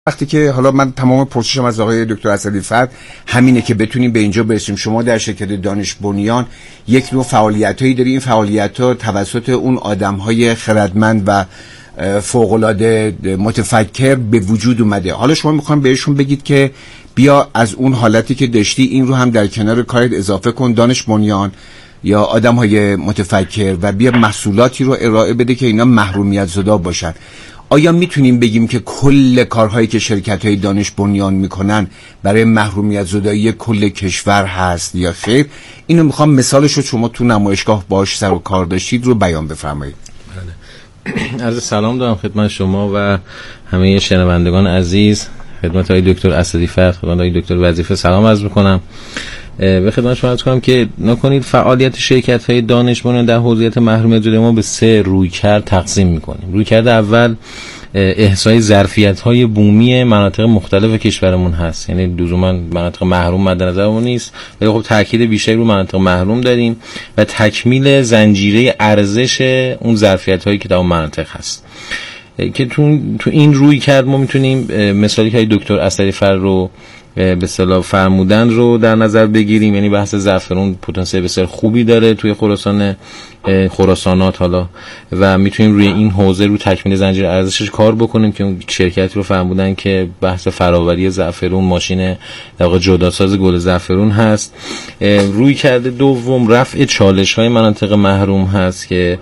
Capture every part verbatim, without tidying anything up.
وقتی که حالا من تمام پرسشم از آقای دکتر اسدی‌فرد همینه که بتونیم به اینجا برسیم. شما در شرکت دانش بنیان یک نوع فعالیتایی داری، این فعالیت‌ها توسط اون آدم‌های خردمند و فوق‌العاده متفکر به وجود اومده. حالا شما می‌خوام بهشون بگید که بیا از اون حالتی که داشتی این رو هم در کنار کارت اضافه کن، دانش بنیان یا آدم‌های متفکر، و بیا محصولاتی رو ارائه بده که اینا محرومیت زدا باشن. آیا میتونیم بگیم که کل کارهایی که شرکت‌های دانش بنیان میکنن برای محرومیت زدایی کل کشور هست یا خیر؟ اینو میخوام مثالش رو شما تو نمایشگاه باش سر و کار داشتید رو بیان بفرمایید. بله. عرض سلام دارم خدمت شما و همه شنوندگان عزیز. خدمت آقای دکتر اسدی‌فرد، خدمت آقای دکتر وظیفه سلام عرض میکنم. به خدمت شما عرض کنم که نکنید فعالیت شرکت‌های دانش بنیان در حوزه محرومیت زدایی ما به سه رویکرد تقسیم می‌کنیم. رویکرد اول احصای ظرفیت‌های بومی مناطق مختلف کشورمون هست، یعنی لزوما مناطق محروم مد نظرمون نیست، ولی خب تاکید بیشتری رو مناطق محروم داریم و تکمیل زنجیره ارزش اون ظرفیت‌هایی که در اون مناطق هست که تو تو این رویکرد ما میتونیم مثالی که دکتر اسدی‌فرد رو به اصطلاح فرمودن رو در نظر بگیریم. یعنی بحث زعفرون پتانسیل بسیار خوبی داره توی خراسان خراسانات حالا و میتونیم روی این حوزه رو تکمیل زنجیره ارزشش کار بکنیم که اون شرکتی رو فرمودن که بحث فراوری زعفرون، ماشین در واقع جداساز گل زعفرون هست. روی کرده دوم رفع چالش‌های مناطق محروم هست که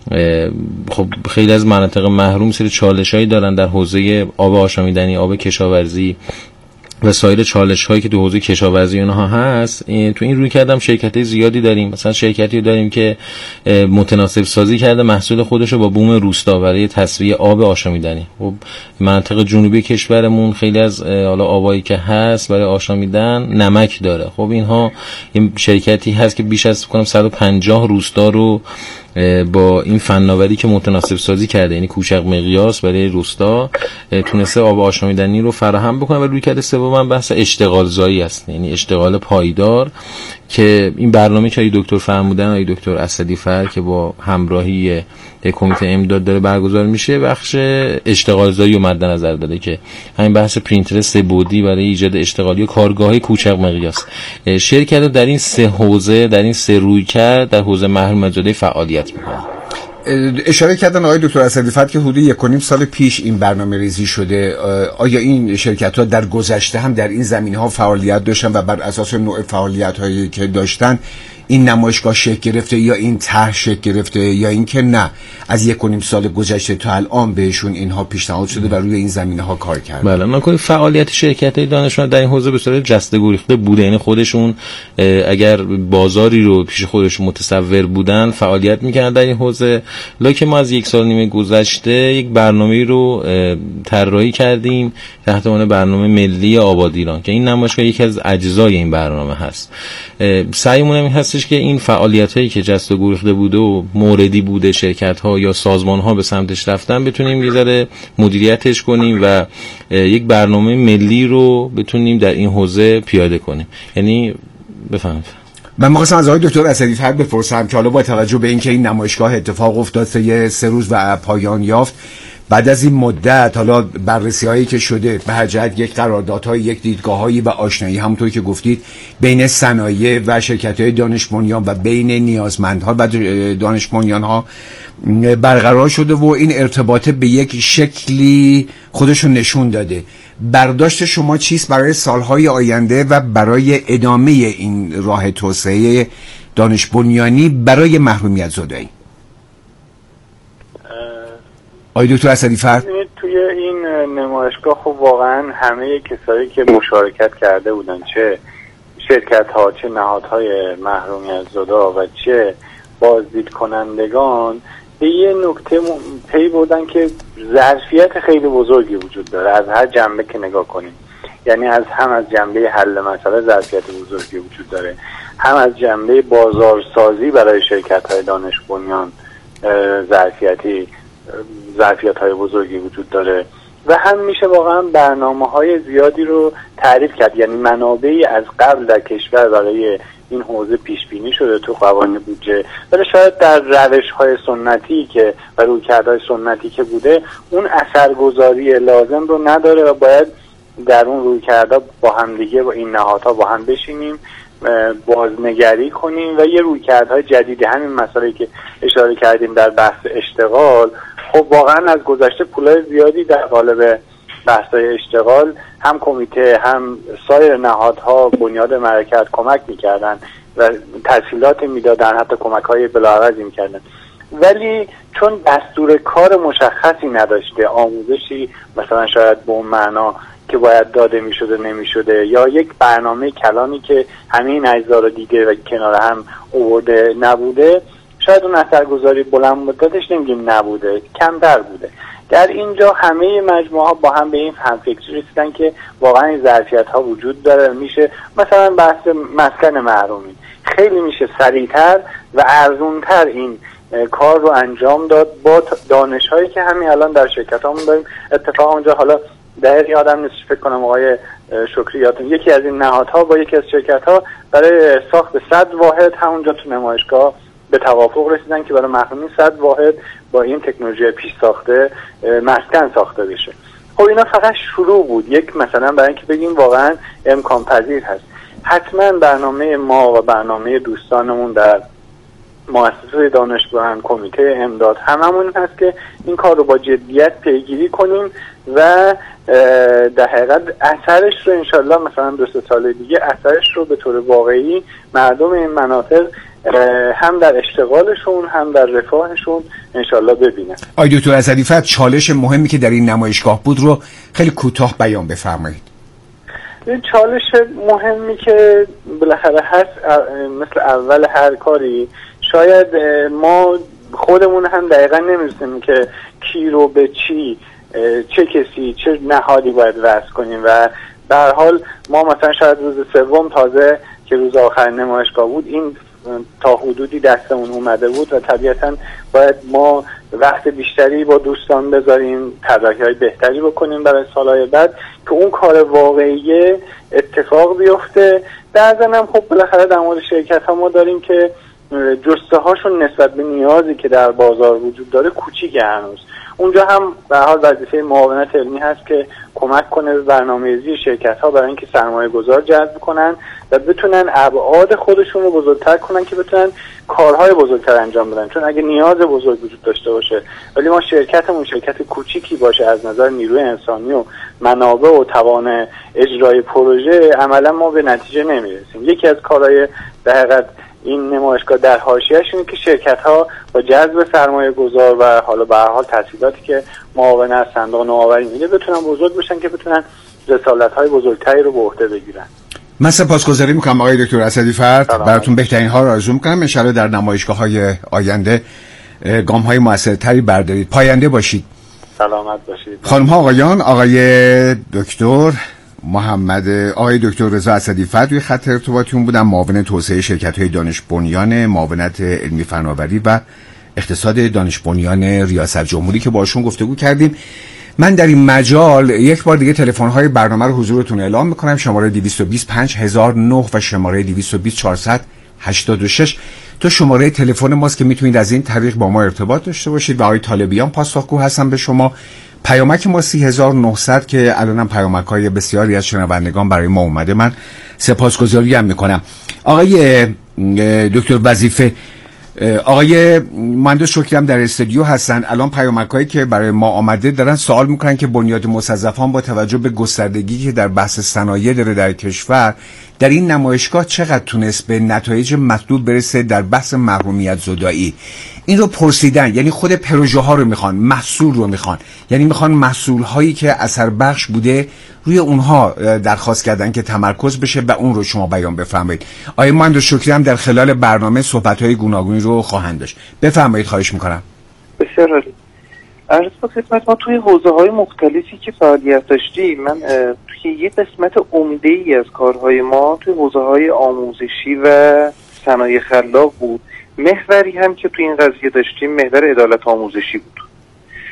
خب خیلی از مناطق محروم سری چالش‌هایی دارن در حوزه آب آشامیدنی، آب کشاورزی و سایر چالش هایی که تو حوزه کشاورزی اونها هست. تو این روی کردم شرکت‌های زیادی داریم. مثلا شرکتی داریم که متناسب سازی کرده محصول خودش رو با بوم روستا برای تصفیه آب آشامیدنی. خب مناطق جنوبی کشورمون خیلی از حالا آبایی که هست برای آشامیدن نمک داره. خب اینها این شرکتی هست که بیش از کنم صد و پنجاه روستا رو با این فناوری که متناسب سازی کرده، یعنی کوچک مقیاس برای روستا، تونسته آب آشامیدنی رو فراهم بکنه. و روی کرده سوم بحث اشتغال زایی است، یعنی اشتغال پایدار که این برنامه که دکتر فرمودن آقای دکتر اسدی‌فرد که با همراهی کمیته امداد داره برگزار میشه، بخش اشتغال زایی رو مد نظر داره که همین بحث پرینتر سه بعدی برای ایجاد اشتغالی و کارگاه‌های کوچک مقیاس. شرکت در این سه حوزه، در این سه رویکرد در حوزه محرومیت زدایی فعالیت میکنه. اشاره کردن آقای دکتر اسدی‌فرد که حدود یک و نیم سال پیش این برنامه ریزی شده. آیا این شرکت ها در گذشته هم در این زمینه ها فعالیت داشتن و بر اساس نوع فعالیت هایی که داشتن این نمایشگاه شکل گرفته یا این طرح شکل گرفته، یا اینکه نه از یک و نیم سال گذشته تا الان بهشون اینها پیشنهاد شده و روی این زمینه ها کار کردن؟ بله، من کوی فعالیت شرکت‌های دانشمند در این حوزه به صورت جسته گریخته بوده. یعنی خودشون اگر بازاری رو پیش خودشون متصور بودن فعالیت می‌کردن در این حوزه. لکه ما از یک سال نیمه گذشته یک برنامه‌ای رو طراحی کردیم تحت عنوان برنامه ملی آباد ایران که این نمایشگاه یکی از اجزای این برنامه هست. سعیمون این هست که این فعالیتایی که جست و گریخته بوده و موردی بوده شرکت‌ها یا سازمان‌ها به سمتش رفتن بتونیم یه ذره مدیریتش کنیم و یک برنامه ملی رو بتونیم در این حوزه پیاده کنیم. یعنی بفهمید من می‌خواستم از آقای دکتر اسدی‌فرد بپرسم که حالا با توجه به اینکه این نمایشگاه اتفاق افتاد سه سه روز و پایان یافت، بعد از این مدت حالا بررسی‌هایی که شده به هر جهت یک قراردادهای، یک دیدگاه‌هایی و آشنایی همونطوری که گفتید بین صنایع و شرکت‌های دانش بنیان و بین نیازمندها و دانش بنیان‌ها برقرار شده و این ارتباط به یک شکلی خودشو نشون داده. برداشت شما چیست برای سالهای آینده و برای ادامه این راه توسعه دانش بنیانی برای محرومیت زدایی؟ آقای دکتر اسدی‌فرد، توی این نمایشگاه خب واقعا همه کسایی که مشارکت کرده بودن، چه شرکت ها، چه نهادهای محرومیت زدا و چه بازدید کنندگان، به یه نکته پی بردن که ظرفیت خیلی بزرگی وجود داره از هر جنبه که نگاه کنیم. یعنی از هم از جنبه حل مسئله ظرفیت بزرگی وجود داره، هم از جنبه بازارسازی برای شرکت های دانش بنیان ظرفیتی ظرفیت های بزرگی وجود داره و هم میشه واقعا برنامه های زیادی رو تعریف کرد. یعنی منابعی از قبل در کشور برای این حوزه پیش بینی شده تو قوانین بودجه، ولی شاید در روش‌های سنتی که و رویکردهای سنتی که بوده اون اثرگذاری لازم رو نداره و باید در اون رویکردها با هم دیگه با این نهادها با هم بشینیم، بازنگری کنیم و یه رویکردهای جدید. همین مسئله که اشاره کردیم در بحث اشتغال، خب واقعا از گذشته پولای زیادی در قالب بحث‌های اشتغال هم کمیته هم سایر نهادها بنیاد مملکت کمک می‌کردن و تسهیلات میدادن، حتی کمک‌های بلاعوضی می‌کردن، ولی چون دستور کار مشخصی نداشته، آموزشی مثلا شاید به اون معنا که باید داده میشده نمیشده، یا یک برنامه کلانی که همه این اجزا رو دیده و کنار هم آورده نبوده، شاید اون اثرگذاری بلند مدتش نمیگیم نبوده، کمتر بوده. در اینجا همه مجموعه ها با هم به این همفکری رسیدن که واقعا این ظرفیت ها وجود داره، میشه مثلا بحث مسکن محرومین خیلی میشه سریعتر و ارزونتر این کار رو انجام داد با دانش هایی که همین الان در شرکت هامون داریم. اتفاقا اونجا حالا دقیق یادم نیست، فکر کنم آقای شکری یادتون، یکی از این نهادها با یکی از شرکت ها برای ساخت صد واحد همونجا تو نمایشگاه به توافق رسیدن که برای محرومین صد واحد با این تکنولوژی پیش ساخته مسکن ساخته بشه. خب اینا فقط شروع بود، یک مثلا برای اینکه بگیم واقعا امکان پذیر هست. حتما برنامه ما و برنامه دوستانمون در مؤسسه دانشگاهان، کمیته امداد، هممون هست که این کار رو با جدیت پیگیری کنیم و در حقیقت اثرش رو انشالله مثلا دو سه سال دیگه اثرش رو به طور واقعی مردم این مناطق هم در اشتغالشون هم در رفاهشون انشالله ببینن. آقای دکتر اسدی‌فتح، چالش مهمی که در این نمایشگاه بود رو خیلی کوتاه بیان بفرمایید. این چالش مهمی که بالاخره هست، مثل اول هر کاری شاید ما خودمون هم دقیقا نمی‌دونیم که کی رو به چی، چه کسی چه نهادی باید وصل کنیم و به هر حال ما مثلا شاید روز سوم تازه که روز آخر نمایشگاه بود این تا حدودی دستمون اومده بود و طبیعتا باید ما وقت بیشتری با دوستان بذاریم، طراحی‌های بهتری بکنیم برای سالهای بعد که اون کار واقعی اتفاق بیفته. در ضمن خب بالاخره در مورد شرکت ها ما داریم که جسته هاشون نسبت به نیازی که در بازار وجود داره کوچیکه هنوز. اونجا هم به هر حال وظیفه معاونت علمی هست که کمک کنه به برنامه‌ریزی شرکت ها برای اینکه سرمایه گذار جذب کنن و بتونن ابعاد خودشون رو بزرگتر کنن که بتونن کارهای بزرگتر انجام بدن. چون اگه نیاز بزرگ وجود داشته باشه ولی ما شرکتمون شرکت کوچیکی باشه از نظر نیروی انسانی و منابع و توان اجرای پروژه، عملا ما به نتیجه نمیرسیم. یکی از کارهای در حقیقت این نمایشگاه در حاشیه‌اش اینه که شرکت‌ها با جذب سرمایه گذار و حالا به هر حال تسهیلاتی که معاون از صندوق نوآوری میده بتونن بزرگ بشن که بتونن رسالت‌های بزرگتری رو به عهده بگیرن. من سپاسگزاری میکنم آقای دکتر اسدی‌فتح، براتون بهترین ها رو آرزو میکنم. ان شاءالله در نمایشگاه‌های آینده گام‌های موثرتری بردارید. پاینده باشید. سلامت باشید. خانم ها آقایان، آقای دکتر محمد آقای دکتر رضا اسدی‌فتح روی خط ارتباطیون بودن، معاون توسعه شرکت‌های دانش بنیان معاونت علمی فناوری و اقتصاد دانش بنیان ریاست جمهوری که باشون گفتگو کردیم. من در این مجال یک بار دیگه تلفن‌های برنامه رو حضورتون اعلام می‌کنم. شماره دویست و بیست پنج هزار و نه و شماره دویست و بیست چهارصد و هشتاد و شش تو شماره تلفن ماست که میتونید از این طریق با ما ارتباط داشته باشید و آقای طالبیان پاسخگو هستن به شما. پیامک ما سی هزار و نهصد که الانم پیامک‌های بسیاری از شنوندگان برای ما اومده. من سپاسگزاری هم میکنم. آقای دکتر وظیفه، آقای مهندس شکری هم در استودیو هستن. الان پیامک‌هایی که برای ما آمده دارن سوال میکنن که بنیاد مستضعفان با توجه به گستردگی که در بحث صنایع داره در کشور، در این نمایشگاه چقدر تونست به نتایج مطلوب برسه در بحث محرومیت زدایی؟ این رو پرسیدن، یعنی خود پروژه ها رو میخوان، محصول رو میخوان، یعنی میخوان محصول هایی که اثر بخش بوده روی اونها درخواست کردن که تمرکز بشه و اون رو شما بیان بفرمایید. آقای مهندس شکری هم در خلال برنامه صحبت های گوناگونی رو خواهند داشت. بفرمایید، خواهش میکنم. بسیار عالی. عرض به خدمت، ما توی حوزه های مختلفی که فعالیت داشتیم، من توی یه قسمت عمده ای از کارهای ما توی حوزه های آموزشی و صنایع خلاق بود. محوری هم که توی این قضیه داشتیم محور عدالت آموزشی بود.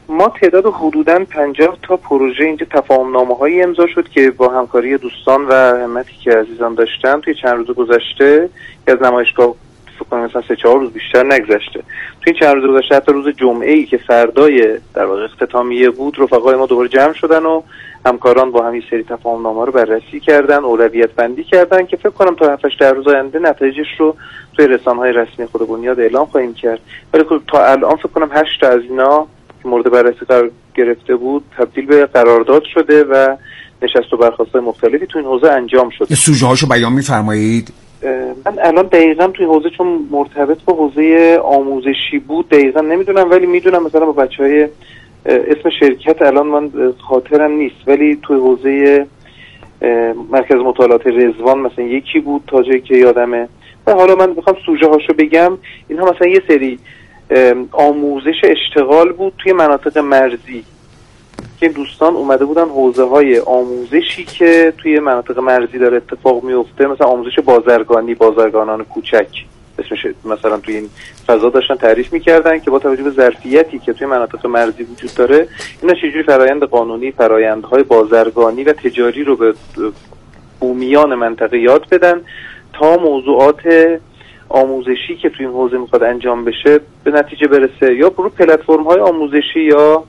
ما تعداد حدوداً پنجاه تا پروژه اینجا تفاهم‌نامه هایی امضا شد که با همکاری دوستان و همتی که عزیزان داشتن توی چند روز گذشته که از نمایشگاه فکر کنم مثلا سه چهار روز بیشتر نگذشته. توی چند روز گذشته حتی روز جمعه ای که فردای در واقع اختتامیه بود رفقای ما دوباره جمع شدن و همکاران با همین سری تفاهم‌نامه رو بررسی کردن، اولویت بندی کردن که فکر کنم تا هفت در روز آینده نتایجش رو توی رسانه‌های رسمی خود بنیاد اعلام خواهیم کرد. ولی خب تا الان فکر کنم هشت تا از اینا که مورد بررسی قرار گرفته بود تبدیل به قرارداد شده و نشست و برخاست‌های مختلفی تو این حوزه انجام شده. سوژه هاشو بیان می‌فرمایید؟ من الان دقیقاً توی حوزه چون مرتبط با حوزه آموزشی بود دقیقاً نمیدونم، ولی میدونم مثلا با بچهای اسم شرکت الان من خاطرم نیست، ولی توی حوزه مرکز مطالعات رضوان مثلا یکی بود تا جایی که یادمه. و حالا من میخوام سوژه هاشو بگم. اینها مثلا یه سری آموزش اشتغال بود توی مناطق مرزی که دوستان اومده بودن حوزه های آموزشی که توی مناطق مرزی داره اتفاق میفته، مثلا آموزش بازرگانی، بازرگانان کوچک اسمش، مثلا توی این فضا داشتن تعریف میکردن که با توجه به ظرفیتی که توی مناطق مرزی وجود داره اینا چجوری فرایند قانونی، فرایندهای بازرگانی و تجاری رو به بومیان منطقه یاد بدن تا موضوعات آموزشی که توی این حوزه میخواد انجام بشه به نتیجه برسه، یا برو پلتفرم های آموزشی یا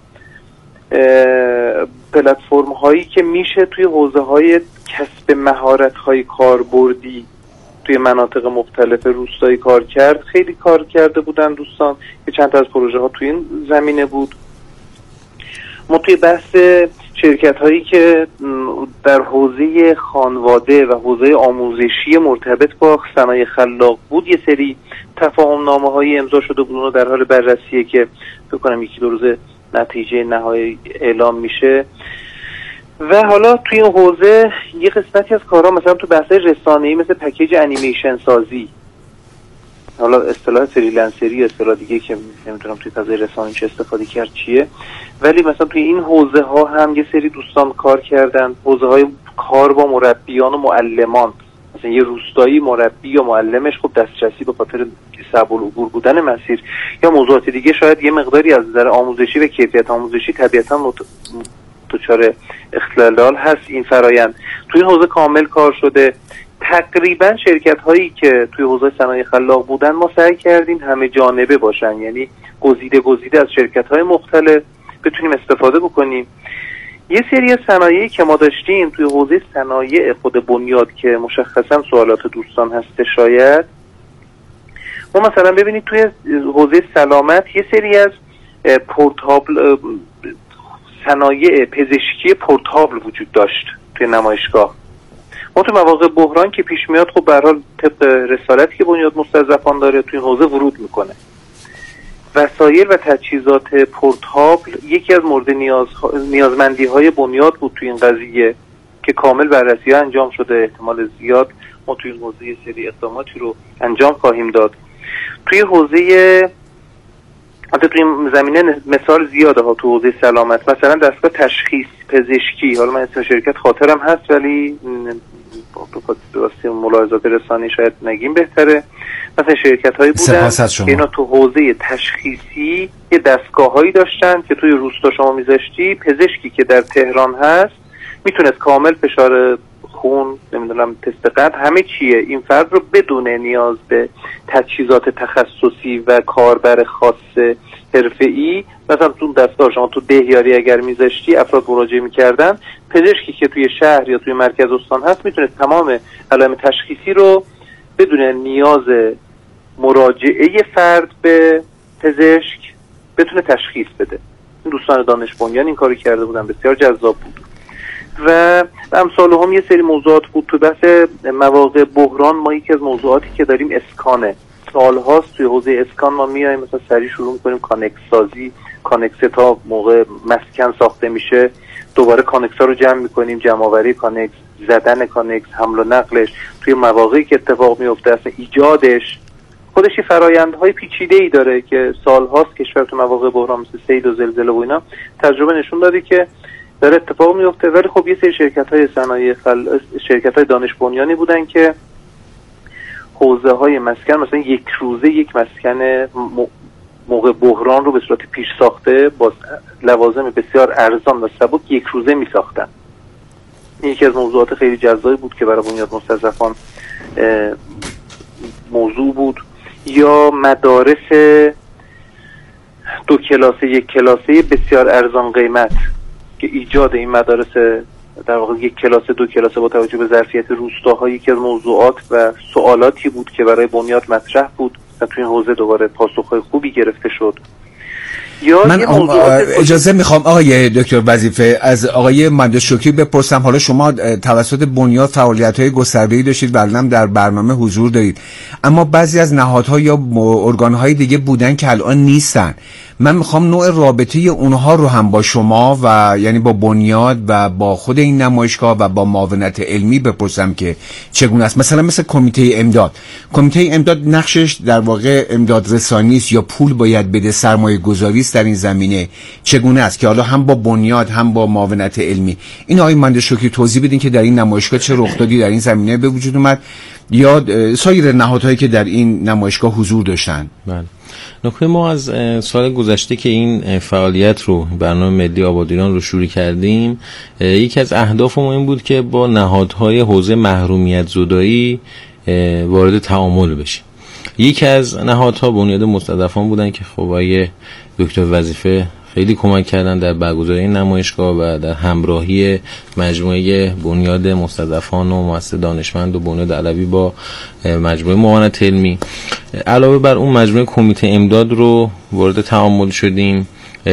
پلتفرم هایی که میشه توی حوزه های کسب مهارت های کاربردی توی مناطق مختلف روستایی کار کرد. خیلی کار کرده بودن دوستان که چند تا از پروژه ها توی این زمینه بود. ما توی بحث شرکت هایی که در حوزه خانواده و حوزه آموزشی مرتبط با صنایع خلاق بود یه سری تفاهم نامه هایی امضا شده بود، اونو در حال بررسیه که فکر کنم یکی دو روز نتیجه نهایی اعلام میشه. و حالا توی این حوزه یه قسمتی از کارها مثلا تو بحث رسانه‌ای مثل پکیج انیمیشن سازی، حالا اصطلاح فریلنسری اصطلاح دیگه که نمیدونم توی فضای رسانه‌ای چه استفاده کرد چیه، ولی مثلا توی این حوزه ها هم یه سری دوستان کار کردن. حوزه های کار با مربیان و معلمان، مثلا یه روستایی مربی یا معلمش خب دسترسی به خاطر صعب العبور بودن مسیر یا موضوعات دیگه شاید یه مقداری از نظر آموزشی و کیفیت آموزشی طبیعتاً مت... دچار اختلال هست. این فرایند توی این حوزه کامل کار شده. تقریبا شرکت هایی که توی حوزه صنایع خلاق بودن ما سعی کردیم همه جانبه باشن، یعنی گزیده گزیده از شرکت های مختلف بتونیم استفاده بکنیم. یه سری از صنایعی که ما داشتیم توی حوزه صنایع خود بنیاد که مشخصا سوالات دوستان هست، شاید ما مثلا ببینید توی حوزه سلامت یه سری از پورتابل صنایع پزشکی پورتابل وجود داشت توی نمایشگاه. ما توی مواقع بحران که پیش میاد خب به هر حال طبق رسالتی که بنیاد مستضعفان داره توی حوزه ورود میکنه. وسایل و تجهیزات پورتابل یکی از مورد نیاز نیازمندی های بنیاد بود توی این قضیه که کامل بررسی انجام شده. احتمال زیاد ما توی این حوزه یه سری اقداماتی رو انجام خواهیم داد. توی حوزه حتی توی زمینه مثال زیاده ها، تو حوزه سلامت مثلا دستگاه تشخیص پزشکی، حالا من اسم شرکت خاطرم هست ولی به واسطه ملاحظات رسانه‌ای شاید نگیم بهتره. مثلا شرکت هایی بودن که اینا تو حوزه تشخیصی یه دستگاه هایی داشتن که توی روستا شما میذاشتی پزشکی که در تهران هست میتونست کامل فشار خون، نمیدونم تست قند، همه چیه این فرد رو بدون نیاز به تجهیزات تخصصی و کاربر خاص حرفه‌ای، مثلا تو دستگاه شما تو دهیاری اگر میذاشتی افراد مراجعه میکردن، پزشکی که توی شهر یا توی مرکز استان هست میتونست تمام علائم تشخیصی رو بدون نیاز مراجعه فرد به پزشک بتونه تشخیص بده. دوستان دانش بنیان این کاری کرده بودن، بسیار جذاب بود. و امثال هم یه سری موضوعات بود. تو بحث مواقع بحران ما یکی از موضوعاتی که داریم اسکانه. سالهاست توی حوزه اسکان ما میایم مثلا سریع شروع میکنیم کانکس سازی، کانکس تا موقع مسکن ساخته میشه دوباره کانکس ها رو جمع میکنیم، جمع آوری کانکس، زدن کانکس، حمل و نقلش توی مواقعی که اتفاق میفته، اصلا ایجادش خودش فرآیندهای پیچیده‌ای داره که سالهاست کشور تو مواقع بحران مثل سیل و زلزله و اینا تجربه نشون داده که داره اتفاق میفته. ولی خب یه سری شرکت‌های صنایع خل... شرکت‌های دانش بنیانی بودن که حوزه‌های مسکن مثلا یک روزه یک مسکن م... موقع بحران رو به صورت پیش ساخته با لوازم بسیار ارزان و سبک یک روزه می ساختن. این یکی از موضوعات خیلی جذابی بود که برای بنیاد مستضعفان موضوع بود. یا مدارس دو کلاسه یک کلاسه بسیار ارزان قیمت که ایجاد این مدارس در واقع یک کلاسه دو کلاسه با توجه به ظرفیت روستاها یکی از موضوعات و سوالاتی بود که برای بنیاد مطرح بود و توی این حوزه دوباره پاسخهای خوبی گرفته شد. من اجازه میخوام آقای دکتر وظیفه از آقای مهندس شکری بپرسم. حالا شما توسط بنیاد فعالیت‌های گسترده‌ای داشتید و الان در برنامه حضور دارید، اما بعضی از نهادها یا ارگان‌های دیگه بودن که الان نیستن. من میخوام نوع رابطه اونها رو هم با شما و یعنی با بنیاد و با خود این نمایشگاه و با معاونت علمی بپرسم که چگونه است. مثلا مثل کمیته امداد، کمیته امداد نقشش در واقع امداد رسانی است یا پول باید بده، سرمایه گذاری است در این زمینه، چگونه است که حالا هم با بنیاد هم با معاونت علمی این آقای مهندس شکری توضیح بدین که در این نمایشگاه چه رخدادی در این زمینه به وجود اومد یا سایر نهادهایی که در این نمایشگاه حضور داشتن. بله. نکته ما از سال گذشته که این فعالیت رو برنامه ملی آباد ایران رو شروع کردیم، یکی از اهداف ما این بود که با نهادهای حوزه محرومیت زدایی وارد تعامل بشیم. یکی از نهادها بنیاد مستضعفان بودن که خب آقای دکتر وظیفه خیلی کمک کردن در برگزاری این نمایشگاه و در همراهی مجموعه بنیاد مستضعفان و مؤسسه دانشمند و بنیاد علوی با مجموعه معاونت علمی. علاوه بر اون مجموعه کمیته امداد رو وارد تعامل شدیم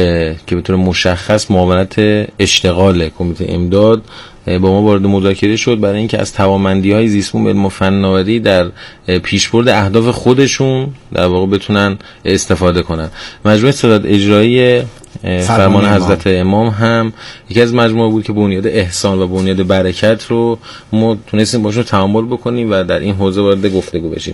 که به طور مشخص معاونت اشتغال کمیته امداد با ما وارد مذاکره شد برای اینکه از توانمندی‌های زیست‌بوم علم و فناوری در پیشبرد اهداف خودشون در واقع بتونن استفاده کنن. مجموعه سداد اجرایی فرمان حضرت امام هم یکی از مجموعه بود که بنیاد احسان و بنیاد برکت رو ما تونستیم باشون تعامل بکنیم و در این حوزه وارد گفتگو بشیم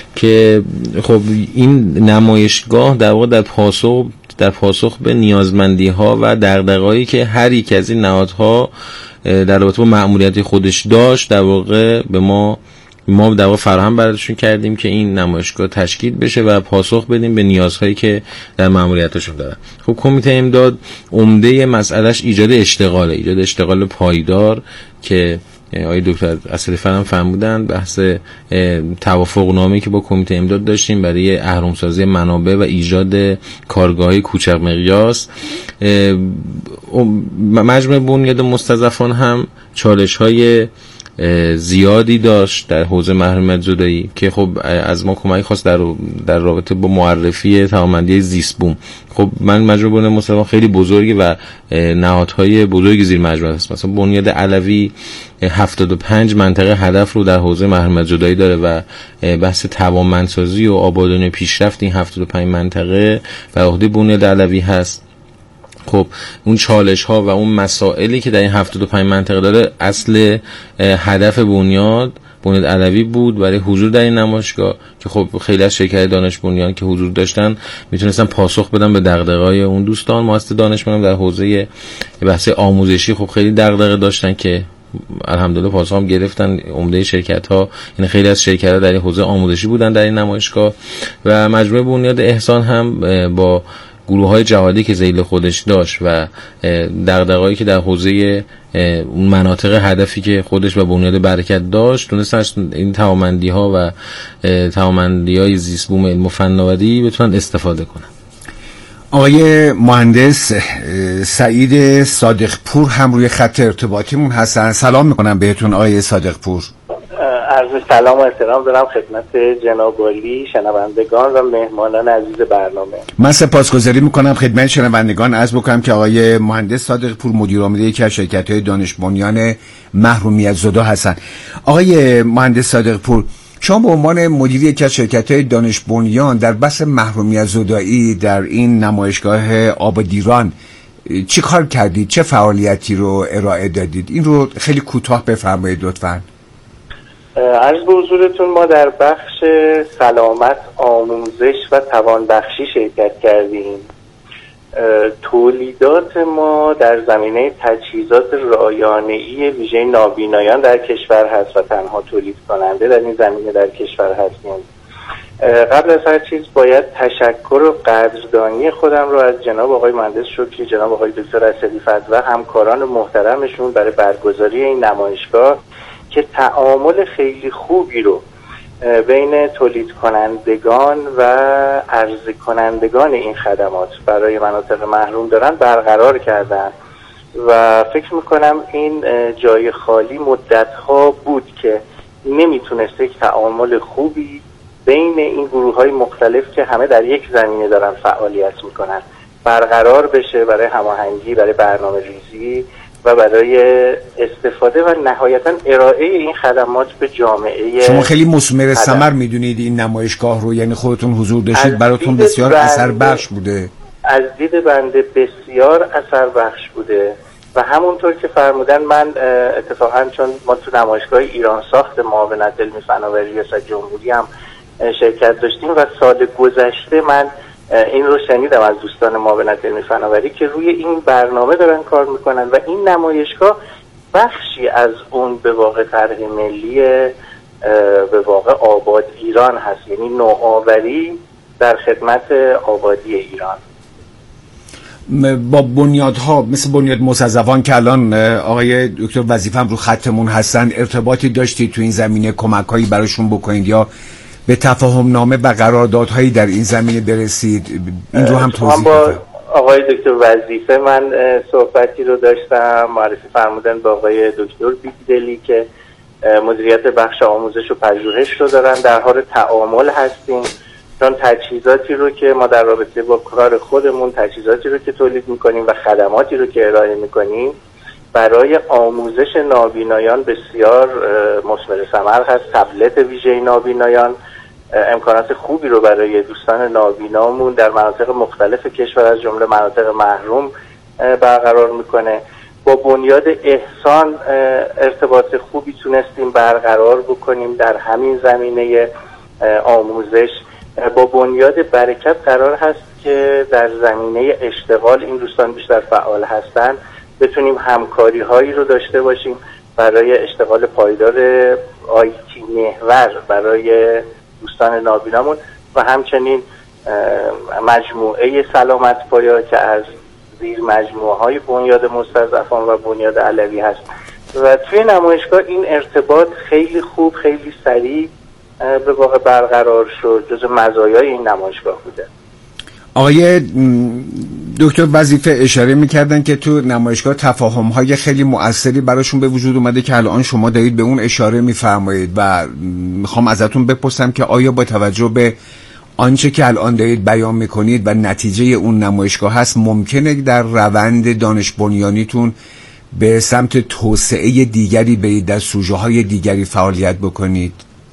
که خب این نمایشگاه در واقع در پاسخ در پاسخ به نیازمندی‌ها و دغدغه‌هایی که هر یک از این نهادها در رابطه با مأموریت خودش داشت در واقع به ما ما در واقع فراهم براتشون کردیم که این نمایشگاه تشکیل بشه و پاسخ بدیم به نیازهایی که در مأموریتشون دارن. خب کمیته امداد عمده مسئلهش ایجاد اشتغاله، ایجاد اشتغال پایدار که آقای دکتر اسدی‌فر هم فرمودن. بحث توافق نامه‌ای که با کمیته امداد داشتیم برای اهرم‌سازی منابع و ایجاد کارگاه‌های کوچک مقیاس. مجموعه بنیاد مستضعفان هم چالش‌های زیادی داشت در حوزه محرومیت زدایی که خب از ما کمک خواست در در رابطه با معرفی توانمندی زیست‌بوم. خب من مجموعه بنیاد مستضعفان خیلی بزرگی و نهادهای بزرگی زیر مجموعه هست. مثلا بنیاد علوی هفتاد و پنج منطقه هدف رو در حوزه محرومیت زدایی داره و بحث توانمندسازی و آبادانی پیشرفت این هفتاد و پنج منطقه بر عهده بنیاد علوی هست. خب اون چالش ها و اون مسائلی که در این هفتاد و پنج منطقه داره اصل هدف بنیاد بنیاد علوی بود برای حضور در این نمایشگاه که خب خیلی از شرکت دانش بنیان که حضور داشتن میتونستن پاسخ بدن به دغدغه‌های اون دوستان. مؤسسه دانشمند در حوزه بحث آموزشی خب خیلی دغدغه داشتن که الحمدلله پاسخ هم گرفتن. عمده شرکت ها این خیلی از شرکت ها در این حوزه آموزشی بودن در این نمایشگاه و مجموعه بنیاد احسان هم با گروه‌های جهادی که ذیل خودش داشت و دغدغه‌ای که در حوزه اون مناطق هدفی که خودش و بنیاد برکت داشت تونستن این توانمندی‌ها و توانمندی‌های زیست‌بوم علم و فناوری بتونن استفاده کنن. آقای مهندس سعید صادق پور هم روی خط ارتباطیمون هستن. سلام میکنم بهتون آقای صادق پور. عرض سلام و احترام دارم خدمت جناب عالی، شنوندگان و مهمانان عزیز برنامه. من سپاسگزاری میکنم خدمت شنوندگان. عرض بکنم که آقای مهندس صادق پور مدیر عامل یکی از شرکت‌های دانش بنیان محرومیت زدا هستن. آقای مهندس صادق پور، شما به عنوان مدیر یکی از شرکت‌های دانش بنیان در بحث محرومیت زدایی در این نمایشگاه آباد ایران چی کار کردید؟ چه فعالیتی رو ارائه دادید؟ این رو خیلی کوتاه بفرمایید لطفاً. عرض به حضورتون ما در بخش سلامت، آموزش و توانبخشی شرکت کردیم. تولیدات ما در زمینه تجهیزات رایانه‌ای ویژه نابینایان در کشور هست و تنها تولید کننده در این زمینه در کشور هستیم. قبل از هر چیز باید تشکر و قدردانی خودم رو از جناب آقای مهندس شکری، جناب آقای دکتر اسدی‌فت و همکاران محترمشون برای برگزاری این نمایشگاه که تعامل خیلی خوبی رو بین تولید کنندگان و عرضه کنندگان این خدمات برای مناطق محروم دارن برقرار کردن و فکر میکنم این جای خالی مدتها بود که نمیتونست یک تعامل خوبی بین این گروه های مختلف که همه در یک زمینه دارن فعالیت میکنن برقرار بشه برای هماهنگی، برای برنامه ریزی و برای استفاده و نهایتا ارائه این خدمات به جامعه. شما خیلی مثمر ثمر میدونید این نمایشگاه رو، یعنی خودتون حضور داشتید، براتون بسیار اثر بخش بوده؟ از دید بنده بسیار اثر بخش بوده و همونطور که فرمودن من اتفاقا چون ما تو نمایشگاه ایران ساخت معاونت علمی فناوری ریاست جمهوری هم شرکت داشتیم و سال گذشته من این رو شنیدم از دوستان معاونت علمی فناوری که روی این برنامه دارن کار میکنن و این نمایشگاه بخشی از اون به واقع طرح ملی به واقع آباد ایران هست، یعنی نوآوری در خدمت آبادی ایران با بنیادها مثل بنیاد موسوان که الان آقای دکتر وظیفه هم رو خطمون هستن ارتباطی داشتید تو این زمینه، کمک‌هایی براشون بکنید یا به تفاهم نامه و قراردادهایی در این زمینه برسید؟ این رو هم توضیح بدید. آقای دکتر وظیفه من صحبتی رو داشتم، معرفی فرمودن با آقای دکتر بیگدلی که مدیریت بخش آموزش و پژوهش رو دارن، در حال تعامل هستیم چون تجهیزاتی رو که ما در رابطه با کار خودمون، تجهیزاتی رو که تولید میکنیم و خدماتی رو که ارائه میکنیم برای آموزش نابینایان بسیار مثمر ثمر هست. تبلت ویژه نابینایان امکانات خوبی رو برای دوستان نابینامون در مناطق مختلف کشور از جمله مناطق محروم برقرار میکنه. با بنیاد احسان ارتباط خوبی تونستیم برقرار بکنیم در همین زمینه آموزش. با بنیاد برکت قرار هست که در زمینه اشتغال این دوستان بیشتر فعال هستن، بتونیم همکاری هایی رو داشته باشیم برای اشتغال پایدار آیتی محور برای دوستان نابینامون و همچنین مجموعه سلامت پایا که از زیر مجموعه های بنیاد مستضعفان و بنیاد علوی هست و توی نمایشگاه این ارتباط خیلی خوب، خیلی سریع به واقع برقرار شد. جز مزایای این نمایشگاه بوده. آقای دکتر وظیفه اشاره میکردن که تو نمایشگاه تفاهم‌های خیلی مؤثری براشون به وجود اومده که الان شما دارید به اون اشاره میفرمایید و میخوام ازتون بپرسم که آیا با توجه به آنچه که الان دارید بیان میکنید و نتیجه اون نمایشگاه هست ممکنه در روند دانش بنیانیتون به سمت توسعه دیگری برید، در سوژه‌های دیگری فعالیت بکنید؟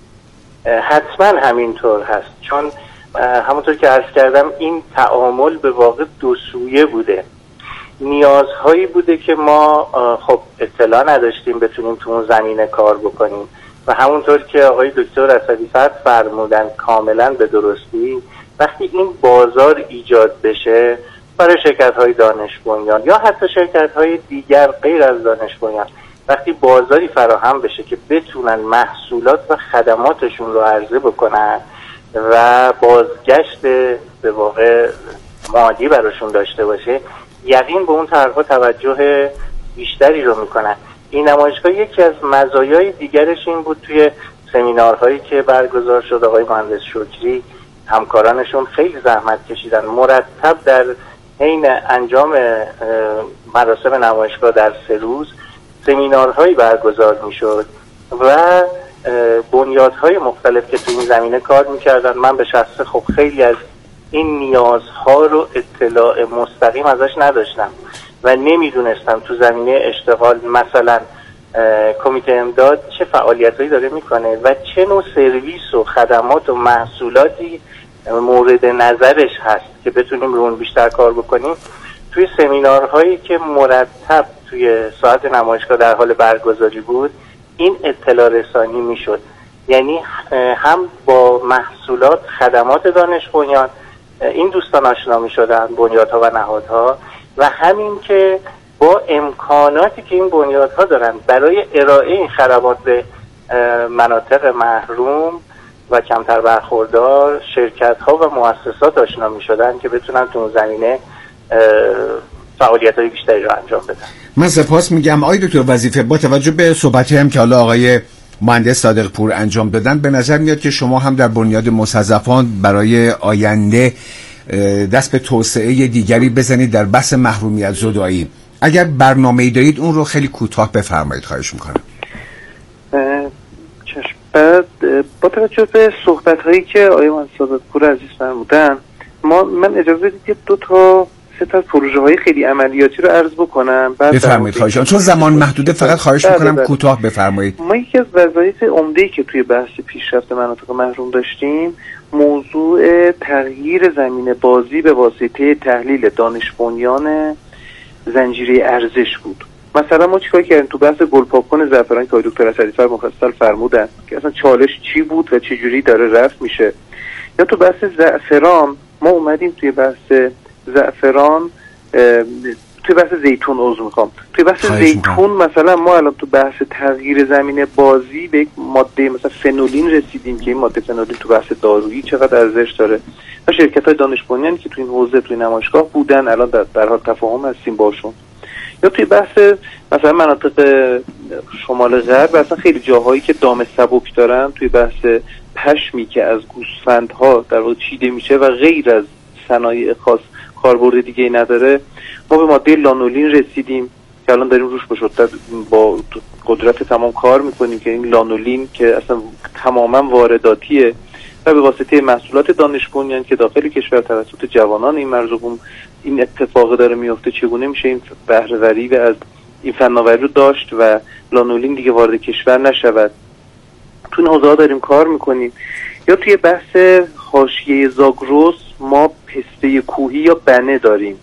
حتما همینطور هست، چون همونطور که عرض کردم این تعامل به واقع دو سویه بوده. نیازهایی بوده که ما خب اطلاع نداشتیم بتونیم تو اون زمینه کار بکنیم و همونطور که آقای دکتر اسدی‌فت فرمودن کاملا به درستی، وقتی این بازار ایجاد بشه برای شرکت‌های دانش بنیان یا حتی شرکت‌های دیگر غیر از دانش بنیان، وقتی بازاری فراهم بشه که بتونن محصولات و خدماتشون رو عرضه بکنن و بازگشت به واقع مالی براشون داشته باشه، یقین به اون طرح‌ها توجه بیشتری رو میکنن. این نمایشگاه یکی از مزایای دیگرش این بود توی سمینارهایی که برگزار شد، آقای مهندس شکری همکارانشون خیلی زحمت کشیدن، مرتب در حین انجام مراسم نمایشگاه در سه روز سمینارهایی برگزار میشد و بنیادهای مختلف که تو این زمینه کار میکردن. من به شخصه خب خیلی از این نیازها رو اطلاع مستقیم ازش نداشتم و نمیدونستم تو زمینه اشتغال مثلا کمیته امداد چه فعالیتایی داره میکنه و چه نوع سرویس و خدمات و محصولاتی مورد نظرش هست که بتونیم رو اون بیشتر کار بکنیم. توی سمینارهایی که مرتب توی ساعت نمایشگاه در حال برگزاری بود این اطلاع رسانی میشد، یعنی هم با محصولات خدمات دانش بنیان این دوستان آشنا میشدن، بنیادها و نهادها، و همین که با امکاناتی که این بنیادها دارن برای ارائه این خدمات به مناطق محروم و کمتر برخوردار شرکت ها و مؤسسات آشنا می شدن که بتونن تو اون زمینه فعالیت های بیشتری رو انجام بدن. من سپاس میگم آقای دکتر وظیفه. با توجه به صحبتی هم که حالا آقای مهندس صادق پور انجام دادن، به نظر میاد که شما هم در بنیاد مستضعفان برای آینده دست به توسعه دیگری بزنید در بحث محرومیت زدایی. اگر برنامه‌ای دارید اون رو خیلی کوتاه بفرمایید، خواهش میکنم. چشم. بعد با توجه به صحبت‌هایی که آقای مهندس صادق پور عزیز فرمودن، ما من اجازه بدید که دو تا سه تا پروژه های خیلی عملیاتی رو عرض بکنم. بفرمایید خواهش. چون زمان محدوده فقط خواهش میکنم کوتاه بفرمایید. ما یکی از وظایف عمده‌ای که توی بحث پیشرفت مناطق محروم داشتیم موضوع تغییر زمین بازی به واسطه تحلیل دانش بنیان زنجیره ارزش بود. مثلا ما چیکار کردیم تو بحث گلپاکن زعفران که دکتر اسدی‌فر مفصل فرمودن که اصلا چالش چی بود و چه جوری داره رفع میشه، یا تو بحث زعفران ما اومدیم توی بحث زعفران توی بحث زیتون عضو میخوام توی بحث زیتون مثلا ما الان تو بحث تغییر زمین بازی به یک ماده مثلا فنولین رسیدیم که این ماده فنولین تو بحث دارویی چقدر ارزش داره و شرکت های دانش بنیانی که توی این حوزه توی نمایشگاه بودن الان در, در حال تفاهم هستیم باشون. یا توی بحث مثلا مناطق شمال غرب مثلا خیلی جاهایی که دام سبک دارن توی بحث پشمی که از گوسفندها در واقع چیده میشه و غیر از صنایع خاص کاربرد دیگه ای نداره، ما به ماده لانولین رسیدیم که الان داریم روش بشدت با قدرت تمام کار میکنیم که این لانولین که اصلا تماما وارداتیه و به واسطه محصولات دانش بنیان که داخل کشور توسط جوانان این مرزقوم این اتفاق داره میفته چگونه میشه این بهره‌وری و از این فناوری رو داشت و لانولین دیگه وارد کشور نشود. تو این حوزه داریم کار میکنیم. یا توی بحث حاشیه زاگرس ما پسته کوهی یا بنه داریم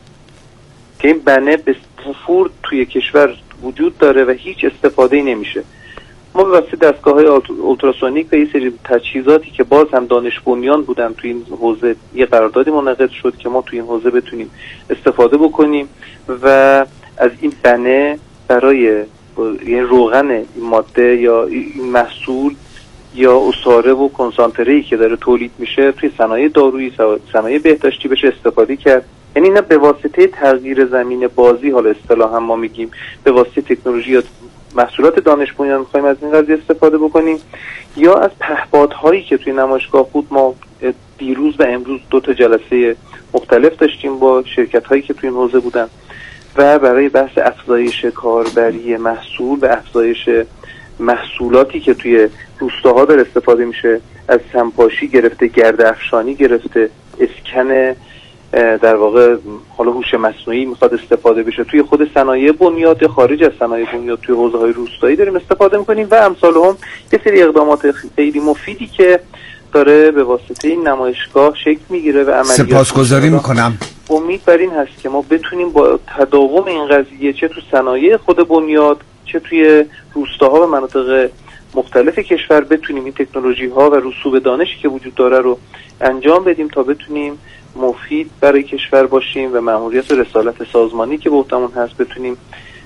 که این بنه به فور توی کشور وجود داره و هیچ استفاده نمیشه. ما به واسطه دستگاه‌های اولتراسونیک و یه سری تجهیزاتی که باز هم دانش بنیان بودن توی این حوزه یه قراردادی منعقد شد که ما توی این حوزه بتونیم استفاده بکنیم و از این بنه برای یعنی روغن این ماده یا این محصول یا عصاره و کنسانتره‌ای که داره تولید میشه توی صنایع دارویی صنایع بهداشتی بشه استفاده کرد. یعنی نه به واسطه تغییر زمین بازی حالا اصطلاحا ما میگیم به واسطه تکنولوژی یا محصولات دانش بنیان می‌خوایم از این قضیه استفاده بکنیم یا از پهپادهایی که توی نمایشگاه بود. ما دیروز و امروز دو تا جلسه مختلف داشتیم با شرکت‌هایی که توی این حوزه بودن و برای بحث افزایش کاربری محصول و افزایش محصولاتی که توی روستاها داره استفاده میشه، از سمپاشی گرفته گرد افشانی گرفته اسکن در واقع حالا هوش مصنوعی میخواد استفاده بشه توی خود صنایع بنیاد خارج از صنایع بنیاد توی حوزه‌های روستایی داریم استفاده میکنیم و امثال هم یه سری اقدامات خیلی مفیدی که داره به واسطه این نمایشگاه شکل میگیره و عملیات. سپاسگزاری میکنم. امید بر این هست که ما بتونیم با تداوم این قضیه چه تو صنایع خود بنیاد چه توی روستاها و مناطق مختلف کشور بتونیم این تکنولوژی ها و رسوب دانشی که وجود داره رو انجام بدیم تا بتونیم مفید برای کشور باشیم و مأموریت و رسالت سازمانی که به عهده‌مون هست بتونیم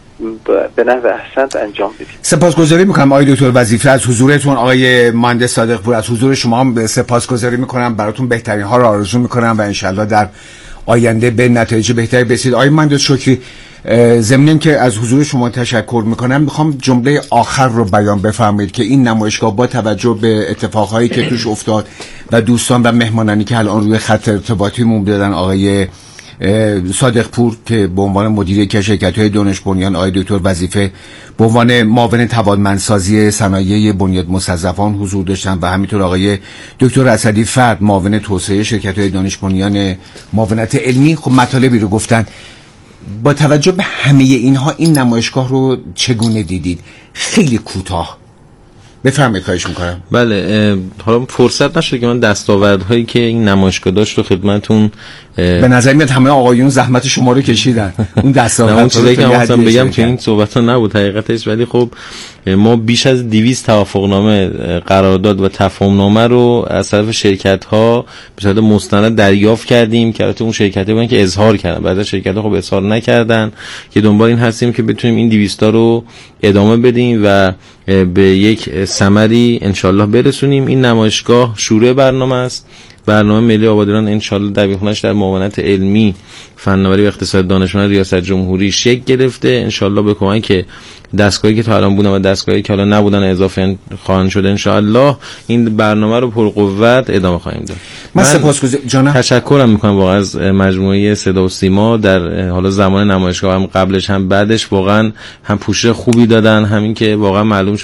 به نحو احسن انجام بدیم. سپاسگزاری میکنم آقای دکتر وظیفه از حضورتون. آقای مهندس صادق پور از حضور شما هم سپاسگزاری میکنم. براتون بهترین ها رو آرزو میکنم و انشالله در آینده به نتایج بهتری برسید. آقای مهندس شکری، ضمن که از حضور شما تشکر میکنم میخوام جمله آخر رو بیان بفرمایید که این نمایشگاه با توجه به اتفاقهایی که توش افتاد و دوستان و مهمانانی که الان روی خط ارتباطیمون دادن، آقای صادق پور که به عنوان مدیر یکی از شرکت‌های دانش بنیان، آقای دکتر وظیفه به عنوان معاون توانمندسازی صنایع بنیاد مستضعفان حضور داشتن و همینطور آقای دکتر اسدی‌فر معاون توسعه شرکت‌های دانش بنیان معاونت علمی، خب مطالبی رو گفتن. با توجه به همه اینها این نمایشگاه رو چگونه دیدید؟ خیلی کوتاه بفرمایید خواهش میکنم. بله، حالا فرصت نشد که من دستاوردهایی که این نمایشگاه داشت رو خدمتون به نظر میاد همه آقایون زحمت شما رو کشیدن. اون دستاورد اون چیزایی که من بگم که این صحبت ها نبود حقیقتش، ولی خب ما بیش از دویست توافقنامه، قرارداد و تفاهمنامه رو از طرف شرکت ها به صورت مستند دریافت کردیم که البته اون شرکت ها بودن که اظهار کردن، بعضی شرکت ها خب اظهار نکردن، که دنبال این هستیم که بتونیم این دویست تا رو ادامه بدیم و به یک ثمری انشالله برسونیم. این نمایشگاه شروع برنامه است. برنامه ملی آبادیران انشالله دبیرخونه‌اش در معاونت علمی، فناوری و اقتصاد دانشمند ریاست جمهوری شکل گرفته. انشالله به کمک دستگاهی که تا الان بودن و دستگاهی که حالا نبودن اضافه خواهند شده، انشالله این برنامه رو پرقوت ادامه خواهیم داد. من سپاسگزارم، تشکرم میکنم واقعا از مجموعه صدا و سیما در حالا زمان نمایشگاه، هم قبلش هم بعدش، واقعا هم پوشش خوبی دادن، همین که واقعا معلوم